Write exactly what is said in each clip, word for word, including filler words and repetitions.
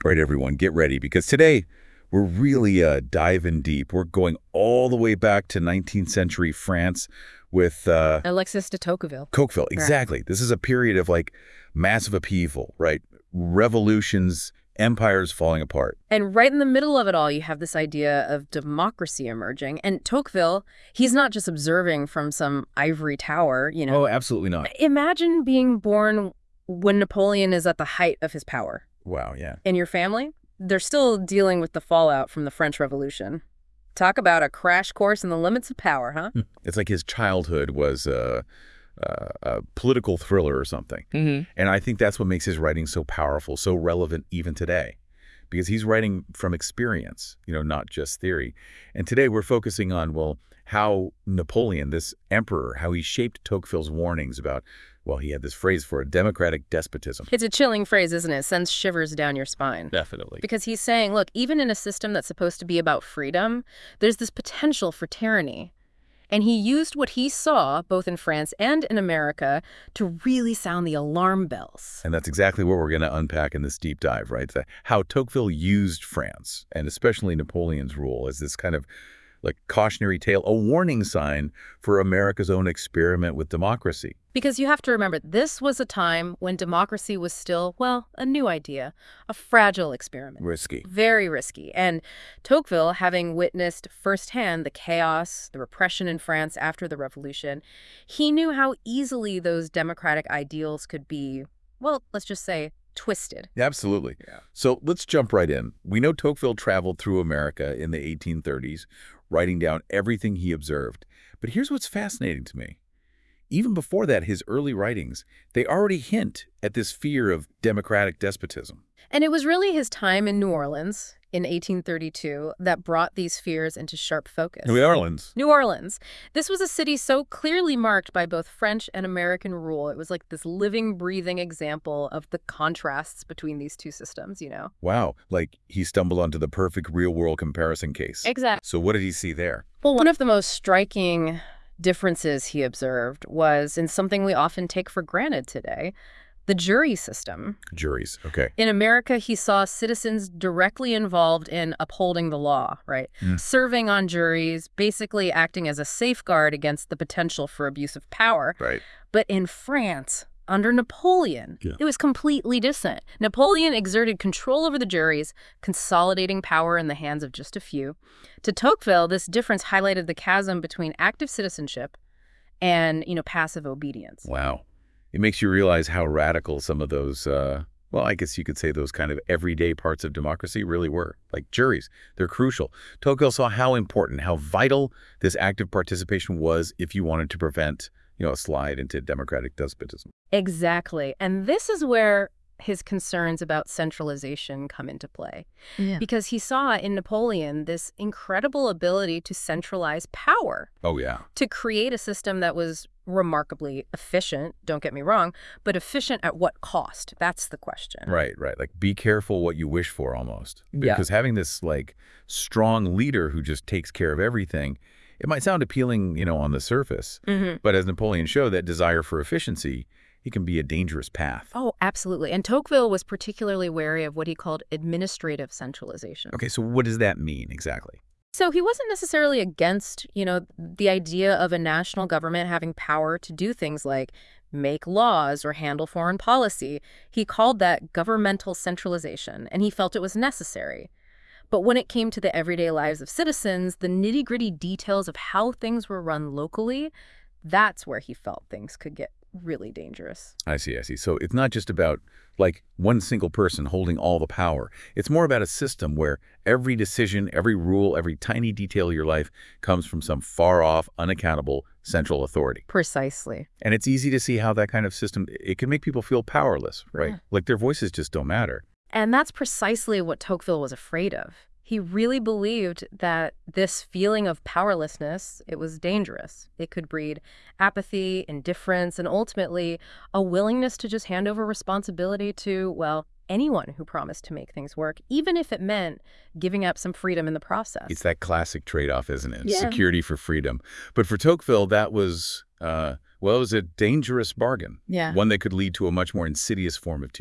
All right, everyone, get ready, because today we're really uh, diving deep. We're going all the way back to nineteenth century France with uh, Alexis de Tocqueville. Tocqueville. Right. Exactly. This is a period of like massive upheaval, right? Revolutions, empires falling apart. And right in the middle of it all, you have this idea of democracy emerging. And Tocqueville, he's not just observing from some ivory tower, you know. Oh, absolutely not. Imagine being born when Napoleon is at the height of his power. Wow, yeah. And your family, they're still dealing with the fallout from the French Revolution. Talk about a crash course in the limits of power, huh? It's like his childhood was uh, uh, a political thriller or something. Mm-hmm. And I think that's what makes his writing so powerful, so relevant even today. Because he's writing from experience, you know, not just theory. And today we're focusing on, well, how Napoleon, this emperor, how he shaped Tocqueville's warnings about, well, he had this phrase for a democratic despotism. It's a chilling phrase, isn't it? It sends shivers down your spine. Definitely. Because he's saying, look, even in a system that's supposed to be about freedom, there's this potential for tyranny. And he used what he saw, both in France and in America, to really sound the alarm bells. And that's exactly what we're going to unpack in this deep dive, right? The, how Tocqueville used France, and especially Napoleon's rule, as this kind of like cautionary tale, a warning sign for America's own experiment with democracy. Because you have to remember, this was a time when democracy was still, well, a new idea, a fragile experiment. Risky. Very risky. And Tocqueville, having witnessed firsthand the chaos, the repression in France after the revolution, he knew how easily those democratic ideals could be, well, let's just say, twisted. Absolutely. Yeah. So let's jump right in. We know Tocqueville traveled through America in the eighteen thirties, writing down everything he observed. But here's what's fascinating to me. Even before that, his early writings, they already hint at this fear of democratic despotism. And it was really his time in New Orleans in eighteen thirty-two that brought these fears into sharp focus. New Orleans. New Orleans. This was a city so clearly marked by both French and American rule. It was like this living, breathing example of the contrasts between these two systems, you know? Wow. Like he stumbled onto the perfect real-world comparison case. Exactly. So what did he see there? Well, one of the most striking differences he observed was in something we often take for granted today, the jury system. Juries, okay. In America, he saw citizens directly involved in upholding the law, right? Mm. Serving on juries, basically acting as a safeguard against the potential for abuse of power. Right. But in France, under Napoleon, yeah. it was completely different. Napoleon exerted control over the juries, consolidating power in the hands of just a few. To Tocqueville, this difference highlighted the chasm between active citizenship and, you know, passive obedience. Wow. It makes you realize how radical some of those, uh, well, I guess you could say those kind of everyday parts of democracy really were. Like juries, they're crucial. Tocqueville saw how important, how vital this active participation was if you wanted to prevent, you know, a slide into democratic despotism. Exactly. And this is where his concerns about centralization come into play. Yeah. Because he saw in Napoleon this incredible ability to centralize power. Oh, yeah. To create a system that was remarkably efficient, don't get me wrong, but efficient at what cost? That's the question. Right, right. Like be careful what you wish for almost. Yeah. Because having this like strong leader who just takes care of everything, it might sound appealing, you know, on the surface. Mm-hmm. But as Napoleon showed, that desire for efficiency, it can be a dangerous path. Oh, absolutely. And Tocqueville was particularly wary of what he called administrative centralization. Okay, so what does that mean exactly? So he wasn't necessarily against, you know, the idea of a national government having power to do things like make laws or handle foreign policy. He called that governmental centralization, and he felt it was necessary. But when it came to the everyday lives of citizens, the nitty-gritty details of how things were run locally, that's where he felt things could get really dangerous. I see, I see. So it's not just about like one single person holding all the power. It's more about a system where every decision, every rule, every tiny detail of your life comes from some far-off, unaccountable central authority. Precisely. And it's easy to see how that kind of system, it can make people feel powerless, right? Yeah. Like their voices just don't matter. And that's precisely what Tocqueville was afraid of. He really believed that this feeling of powerlessness, it was dangerous. It could breed apathy, indifference, and ultimately a willingness to just hand over responsibility to, well, anyone who promised to make things work, even if it meant giving up some freedom in the process. It's that classic trade-off, isn't it? Yeah. Security for freedom. But for Tocqueville, that was, uh, well, it was a dangerous bargain. Yeah. One that could lead to a much more insidious form of tyranny.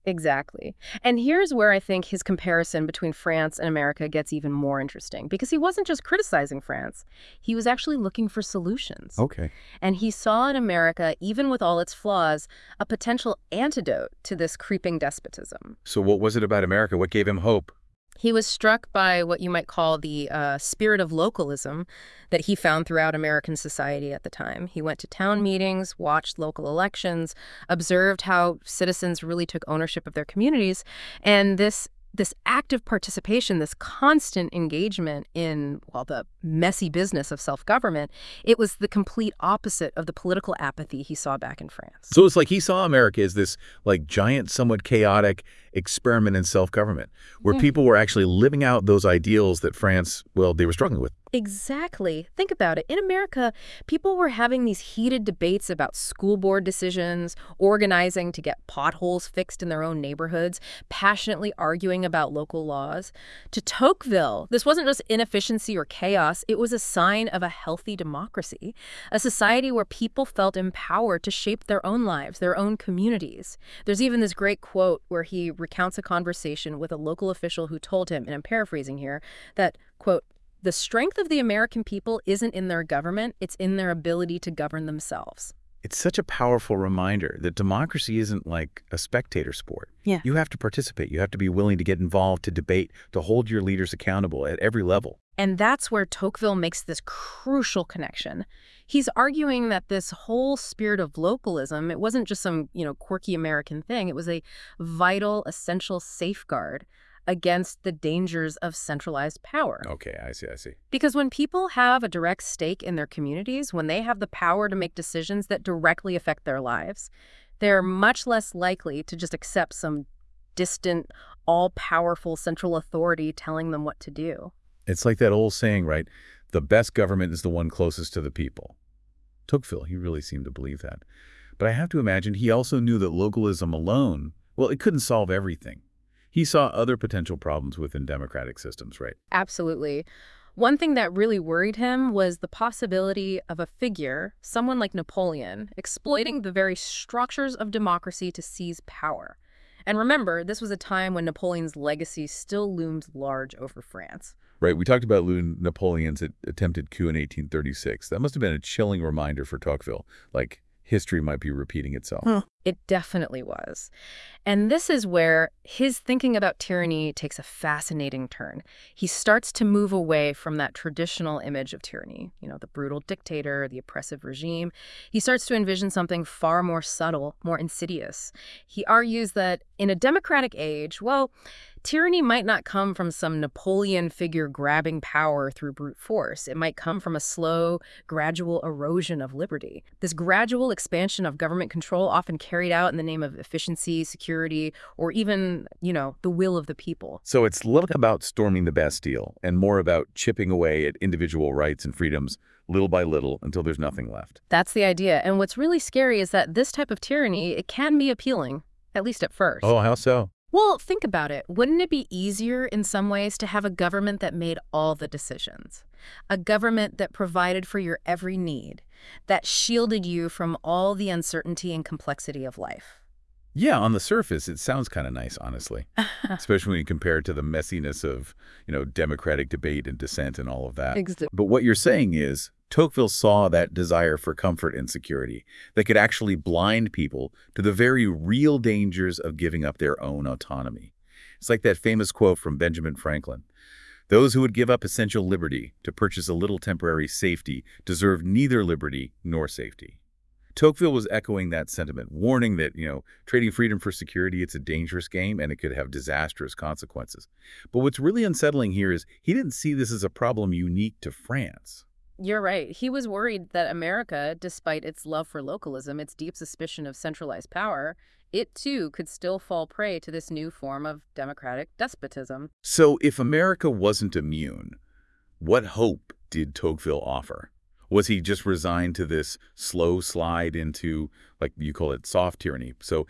Exactly. And here's where I think his comparison between France and America gets even more interesting, because he wasn't just criticizing France. He was actually looking for solutions. Okay. And he saw in America, even with all its flaws, a potential antidote to this creeping despotism. So what was it about America? What gave him hope? He was struck by what you might call the uh, spirit of localism that he found throughout American society at the time. He went to town meetings, watched local elections, observed how citizens really took ownership of their communities, and this this active participation, this constant engagement in, well, the messy business of self-government, it was the complete opposite of the political apathy he saw back in France. So it's like he saw America as this like giant, somewhat chaotic experiment in self-government, where Yeah. people were actually living out those ideals that France, well, they were struggling with. Exactly. Think about it. In America, people were having these heated debates about school board decisions, organizing to get potholes fixed in their own neighborhoods, passionately arguing about local laws. To Tocqueville, this wasn't just inefficiency or chaos, it was a sign of a healthy democracy, a society where people felt empowered to shape their own lives, their own communities. There's even this great quote where he recounts a conversation with a local official who told him, and I'm paraphrasing here, that, quote, "The strength of the American people isn't in their government, it's in their ability to govern themselves." It's such a powerful reminder that democracy isn't like a spectator sport. Yeah. You have to participate. You have to be willing to get involved, to debate, to hold your leaders accountable at every level. And that's where Tocqueville makes this crucial connection. He's arguing that this whole spirit of localism, it wasn't just some, you know, quirky American thing. It was a vital, essential safeguard against the dangers of centralized power. Okay, I see, I see. Because when people have a direct stake in their communities, when they have the power to make decisions that directly affect their lives, they're much less likely to just accept some distant, all-powerful central authority telling them what to do. It's like that old saying, right? The best government is the one closest to the people. Tocqueville, he really seemed to believe that. But I have to imagine he also knew that localism alone, well, it couldn't solve everything. He saw other potential problems within democratic systems, right? Absolutely. One thing that really worried him was the possibility of a figure, someone like Napoleon, exploiting the very structures of democracy to seize power. And remember, this was a time when Napoleon's legacy still loomed large over France. Right, we talked about Louis Napoleon's attempted coup in eighteen thirty-six. That must have been a chilling reminder for Tocqueville, like history might be repeating itself. Huh. It definitely was. And this is where his thinking about tyranny takes a fascinating turn. He starts to move away from that traditional image of tyranny, you know, the brutal dictator, the oppressive regime. He starts to envision something far more subtle, more insidious. He argues that in a democratic age, well, tyranny might not come from some Napoleon figure grabbing power through brute force. It might come from a slow, gradual erosion of liberty. This gradual expansion of government control, often carried out in the name of efficiency, security, or even, you know, the will of the people. So it's less about storming the Bastille and more about chipping away at individual rights and freedoms little by little until there's nothing left. That's the idea. And what's really scary is that this type of tyranny, it can be appealing, at least at first. Oh, how so? Well, think about it. Wouldn't it be easier in some ways to have a government that made all the decisions? A government that provided for your every need, that shielded you from all the uncertainty and complexity of life? Yeah, on the surface, it sounds kind of nice, honestly, especially when you compare it to the messiness of, you know, democratic debate and dissent and all of that. Exactly. But what you're saying is Tocqueville saw that desire for comfort and security that could actually blind people to the very real dangers of giving up their own autonomy. It's like that famous quote from Benjamin Franklin. Those who would give up essential liberty to purchase a little temporary safety deserve neither liberty nor safety. Tocqueville was echoing that sentiment, warning that, you know, trading freedom for security, it's a dangerous game and it could have disastrous consequences. But what's really unsettling here is he didn't see this as a problem unique to France. You're right. He was worried that America, despite its love for localism, its deep suspicion of centralized power, it too could still fall prey to this new form of democratic despotism. So if America wasn't immune, what hope did Tocqueville offer? Was he just resigned to this slow slide into, like you call it, soft tyranny? So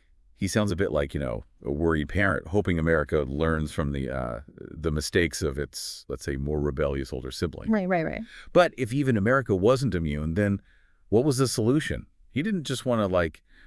he sounds a bit like, you know, a worried parent, hoping America learns from the uh, the mistakes of its, let's say, more rebellious older sibling. Right, right, right. But if even America wasn't immune, then what was the solution? He didn't just want to, like,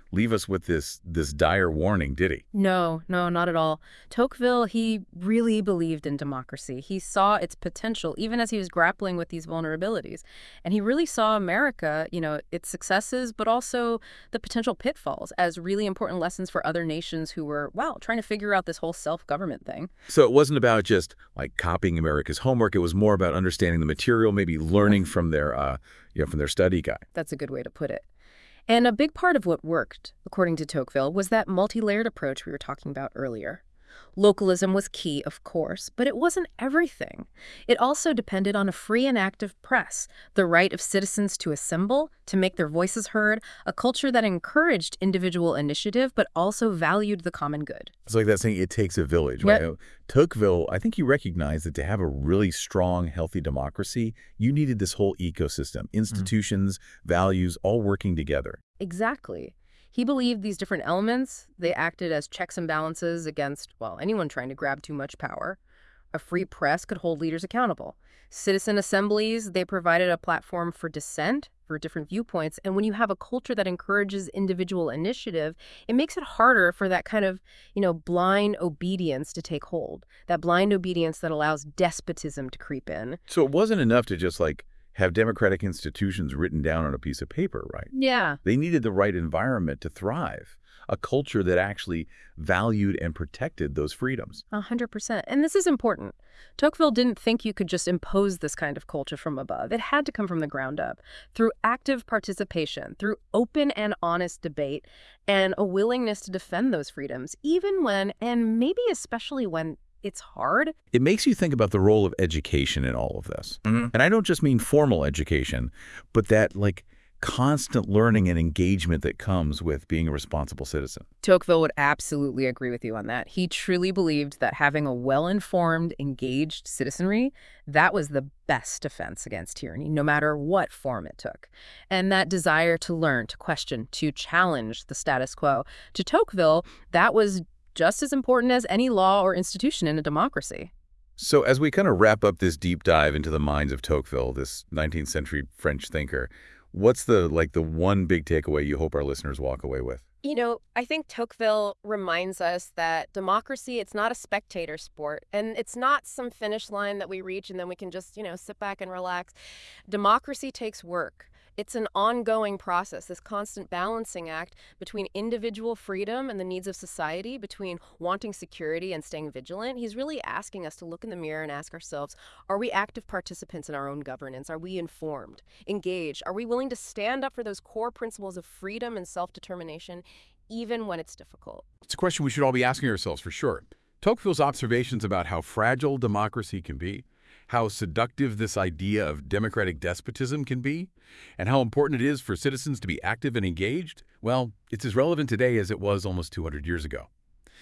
leave us with this this dire warning, did he? No, no, not at all. Tocqueville, he really believed in democracy. He saw its potential even as he was grappling with these vulnerabilities. And he really saw America, you know, its successes, but also the potential pitfalls as really important lessons for other nations who were, wow, trying to figure out this whole self-government thing. So it wasn't about just like copying America's homework. It was more about understanding the material, maybe learning from their, uh, you know, from their study guide. That's a good way to put it. And a big part of what worked, according to Tocqueville, was that multi-layered approach we were talking about earlier. Localism was key, of course, but it wasn't everything. It also depended on a free and active press, the right of citizens to assemble, to make their voices heard, a culture that encouraged individual initiative but also valued the common good. It's like that saying, it takes a village, right? Yep. Tocqueville, I think he recognized that to have a really strong, healthy democracy, you needed this whole ecosystem, institutions, mm. values, all working together. Exactly. He believed these different elements, they acted as checks and balances against, well, anyone trying to grab too much power. A free press could hold leaders accountable. Citizen assemblies, they provided a platform for dissent, for different viewpoints. And when you have a culture that encourages individual initiative, it makes it harder for that kind of, you know, blind obedience to take hold. That blind obedience that allows despotism to creep in. So it wasn't enough to just like have democratic institutions written down on a piece of paper, right? Yeah. They needed the right environment to thrive, a culture that actually valued and protected those freedoms. A hundred percent. And this is important. Tocqueville didn't think you could just impose this kind of culture from above. It had to come from the ground up, through active participation, through open and honest debate, and a willingness to defend those freedoms, even when, and maybe especially when, it's hard. It makes you think about the role of education in all of this. Mm-hmm. And I don't just mean formal education, but that like constant learning and engagement that comes with being a responsible citizen. Tocqueville would absolutely agree with you on that. He truly believed that having a well-informed, engaged citizenry, that was the best defense against tyranny, no matter what form it took. And that desire to learn, to question, to challenge the status quo, to Tocqueville, that was just as important as any law or institution in a democracy. So as we kind of wrap up this deep dive into the minds of Tocqueville, this nineteenth century French thinker, what's the like the one big takeaway you hope our listeners walk away with? You know, I think Tocqueville reminds us that democracy, it's not a spectator sport, and it's not some finish line that we reach and then we can just, you know, sit back and relax. Democracy takes work. It's an ongoing process, this constant balancing act between individual freedom and the needs of society, between wanting security and staying vigilant. He's really asking us to look in the mirror and ask ourselves, are we active participants in our own governance? Are we informed, engaged? Are we willing to stand up for those core principles of freedom and self-determination, even when it's difficult? It's a question we should all be asking ourselves for sure. Tocqueville's observations about how fragile democracy can be, how seductive this idea of democratic despotism can be, and how important it is for citizens to be active and engaged, well, it's as relevant today as it was almost two hundred years ago.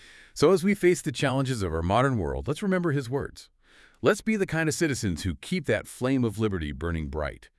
So as we face the challenges of our modern world, let's remember his words. Let's be the kind of citizens who keep that flame of liberty burning bright.